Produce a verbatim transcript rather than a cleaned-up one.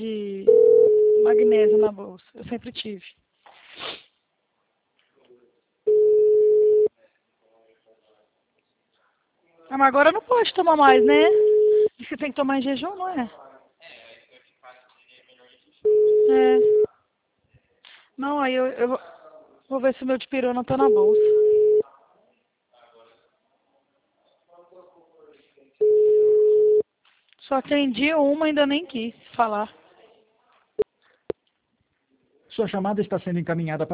de magnésio na bolsa. Eu sempre tive. Ah, mas agora não pode tomar mais, né? Diz que tem que tomar em jejum, não é? É. Não, aí eu, eu vou vou ver se o meu dipirona tá na bolsa. Só atendi uma, ainda nem quis falar. Sua chamada está sendo encaminhada para